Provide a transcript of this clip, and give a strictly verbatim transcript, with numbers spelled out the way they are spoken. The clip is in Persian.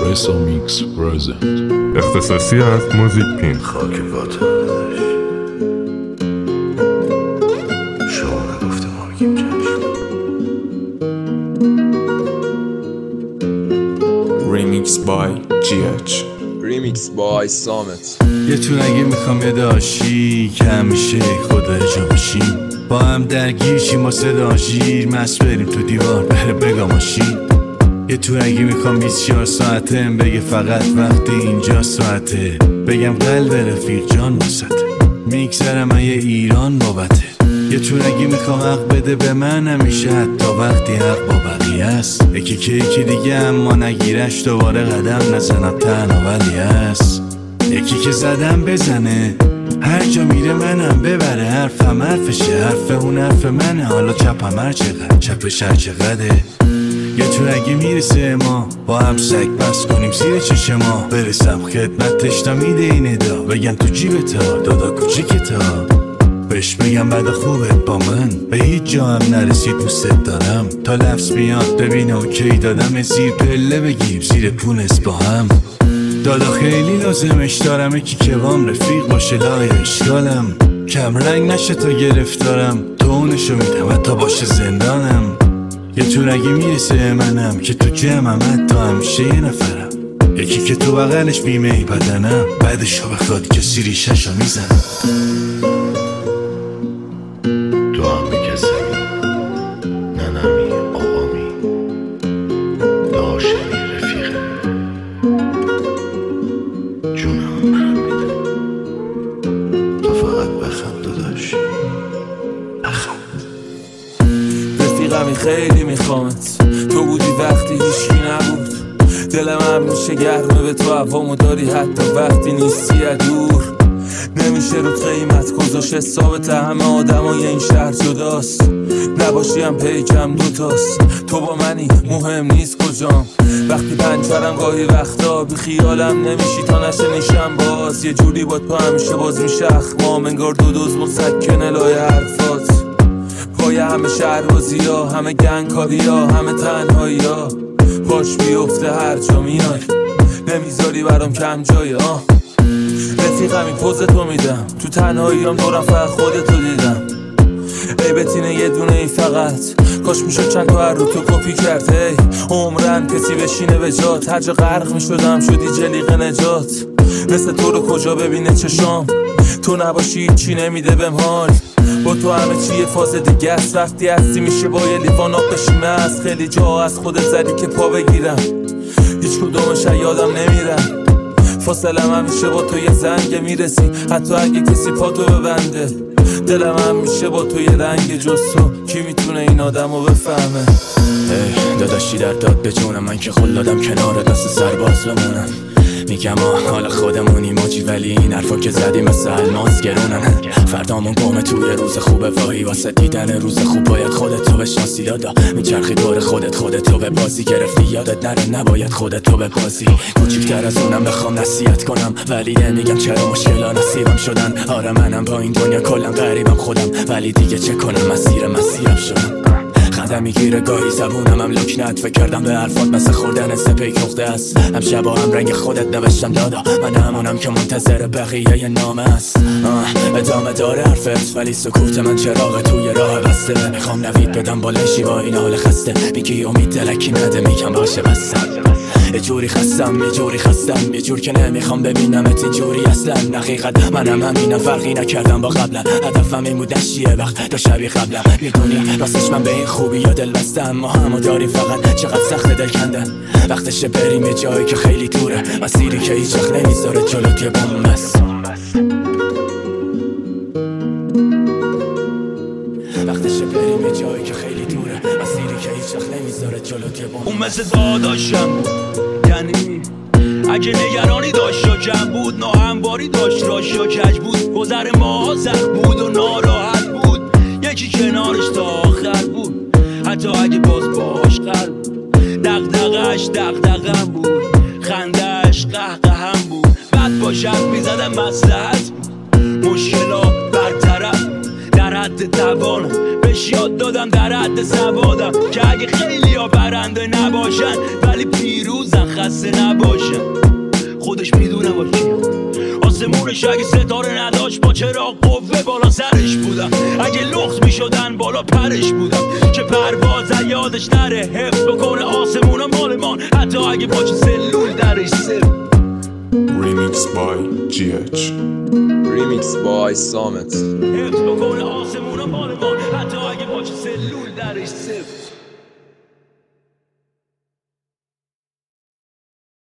اسامیکس پرزنت اختصاصی از موزیک پین. خاک واتردش شما نگفته ما میگیم چشم. ریمیکس بای جی اچ، ریمیکس بای سامت. یه تو نگه میخوام یه داشی که همیشه خدا جا باشیم، با هم درگیر شیم و صدا شیر مست بریم تو دیوار بره بگا ماشین. یه تو اگه میخوام بیست و چهار ساعته بگه فقط وقتی اینجا ساعته، بگم قلب رفیق جان واسطه، میگذرم یه ایران بابته. یه تو اگه میخوام حق بده به من همیشه، حتی وقتی حق با بقیه است. یکی که یکی دیگه اما نگیرش دوباره قدم نزنم تنها ولی است. یکی که زدم بزنه هر جا میره منم ببره، حرفم حرفشه حرف اون حرف منه، حالا چپم هر چقدر چپش هر چقدره. یه تو اگه میرسه ما با هم سگ بس کنیم زیر چشم ما، برسم خدمتش تا میده این ادا، بگم تو جیبتا دادا کوچیکتا، بهش بگم بعد خوبت با من به هیچ جا هم نرسید دوست دارم، تا لفظ میاد ببین اوکی دادم زیر پله بگیم زیر پونس با هم. دادا خیلی لازمش دارم یکی که وام رفیق باشه لای اشکالم، کم رنگ نشه تا گرفتارم، تو اونشو میدم حتی باشه زندانم. یه تو رگی میرسه منم که تو جمعم حتی همیشه یه نفرم، یکی که تو بغلش بیمه ای بدنم، بعدشو بخواد که سی ریشه‌شو میزنم. تو هم به کسی ننمی آقامی داشمی رفیقه جونم من میدم، تو فقط بخند داداش بخند. رفیقمی خیلی میخوامت، تو بودی وقتی هیچکی نبود، دلم هم میشه گرمه به تو هوامو داری حتی وقتی نیستی دور. نمیشه رو قیمت گذاشت حسابت، همه آدمای این شهر جداست، نباشی هم پیکم دوتاست، تو با منی مهم نیست کجام، وقتی پنجرم گاهی وقتا بی خیالم نمیشی تا نشنیشم باز، یه جوری با تو همیشه باز میشه اخمام انگار دو دوز مسکنه لای حرفات، پای همه شهربازی ها همه گنگکاری ها همه تنهایی ها، باش بیفته هر جا میای نمیذاری برام کم جای آه. رفیقمی پوز تو میدم تو تنهایی هم دورم فقط خودتو دیدم، ای بتینه یه دونه ای فقط کاش میشد چند تا هر رو تو کپی کرد، هی عمرن کسی بشینه به جات، هر جا غرق میشدم شدی جلیق نجات، مثل تو رو کجا ببینه چشام، تو نباشی چی نمیده بهم حال، با تو همه چیه فاز دیگه است، وقتی هستی میشه با یه لیوان آب بشیم است، خیلی جا از خودت زدی که پا بگیرم هیچ کدومش یادم نمیرم، فاصلم همیشه با تو یه زنگ میرسی حتی اگه کسی پا تو ببنده، دلم همیشه با تو یه رنگ جز تو، کی میتونه این آدمو بفهمه. ای داداشی در داد به جونم، من که خلادم کنار دست سرباز بمونم، میگم آه حال خودمونی موجی ولی این حرفا که زدی مثل الماس گرونن، فردامون گمه توی روز خوبه واهی واسه دیدن روز خوب باید خودتو بشناسی، دادا میچرخی دور خودت خودتو به بازی گرفتی یادت نره نباید خودتو به بازی، کوچیکتر از اونم بخوام نصیحت کنم ولی نمیگم چرا مشکلا نصیبم شدن، آره منم با این دنیا کلا غریبم خودم ولی دیگه چه کنم مسیر مسیرم شدم، خندم میگیره گاهی زبونم هم لکنت، فکر کردم به حرفات مثل خوردن سپیک نقطه است، هم شبا هم رنگ خودت نوشتم دادا، من همونم که منتظر بقیه ی نامه است، ادامه داره حرفت ولی سکوت من چراغ توی راه بسته، میخوام نوید بدم بالشی با این حال خسته، میگی امید دلکی نده میگم باشه بسته، یه جوری خستم یه جوری خستم یه جور که نمیخوام ببینمت اینجوری اصلا، حقیقت منم همینم فرقی نکردم با قبلا، هدفم این بود نشیه وقت تا شبی قبلا، میدونی راستش من به این خوبی یا دل بستم، ما همو داریم فقط چقدر سخت دل کندن، وقتشه بریم یه جایی که خیلی دوره، مسیری که هیچ وقت نمیذاره جلوت یه بوم است، وقتشه بریم یه جایی که خیلی دوره، مسیری که هیچ وقت نمیذاره جلوت یه بوم است، اون مثل داداشم بود، یعنی اگه نگرانی داشت یا جمع بود، ناهمواری داشت راش یا کج بود، گذر ما سخت بود و ناراحت بود، یکی کنارش تا آخر بود حتی اگه باز باش قلب بود، دغدغه‌اش دغدغه‌م بود، خنده‌اش قهقهم بود، بعد با شب میزدم مصلحت بود، مشکلا برطرف در حد توانم، بهش یاد دادم در حد سوادم که اگه خیلی ها برنده نباشن ولی پیروزن، خسته نباشم خودش میدونه با کیم آسمونش اگه ستاره نداشت با چراغ قوه بالا سرش بودم اگه لخت میشدن بالا پرش بودم که پرواز یادش نره حفظ بکنه آسمون و مالمان حتی اگه با چه سلول درش سر Remix by جی اچ Remix by سامت حفظ بکنه آسمون و مالمان حتی اگه با چه سلول درش سر